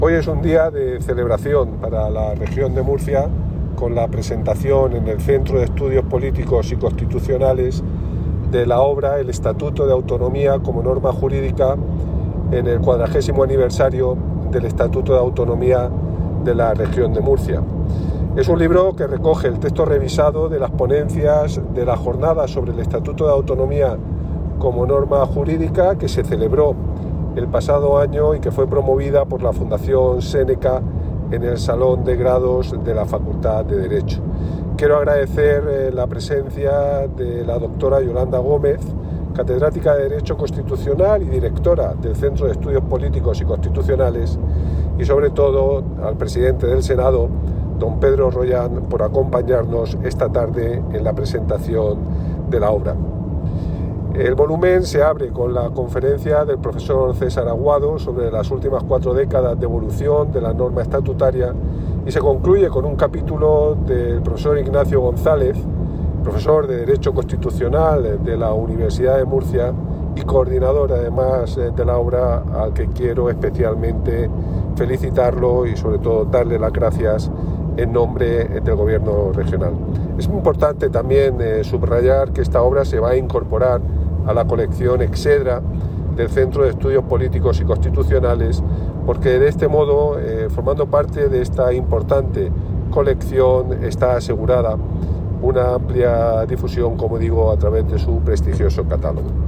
Hoy es un día de celebración para la región de Murcia, con la presentación en el Centro de Estudios Políticos y Constitucionales de la obra El Estatuto de Autonomía como norma jurídica en el 40º aniversario del Estatuto de Autonomía de la región de Murcia. Es un libro que recoge el texto revisado de las ponencias de la jornada sobre el Estatuto de Autonomía como norma jurídica que se celebró el pasado año y que fue promovida por la Fundación Séneca en el Salón de Grados de la Facultad de Derecho. Quiero agradecer la presencia de la doctora Yolanda Gómez, catedrática de Derecho Constitucional y directora del Centro de Estudios Políticos y Constitucionales, y sobre todo al presidente del Senado, don Pedro Royán, por acompañarnos esta tarde en la presentación de la obra. El volumen se abre con la conferencia del profesor César Aguado sobre las últimas 4 décadas de evolución de la norma estatutaria y se concluye con un capítulo del profesor Ignacio González, profesor de Derecho Constitucional de la Universidad de Murcia y coordinador además de la obra, al que quiero especialmente felicitarlo y sobre todo darle las gracias en nombre del Gobierno regional. Es muy importante también subrayar que esta obra se va a incorporar a la colección Excedra del Centro de Estudios Políticos y Constitucionales, porque de este modo, formando parte de esta importante colección, está asegurada una amplia difusión, como digo, a través de su prestigioso catálogo.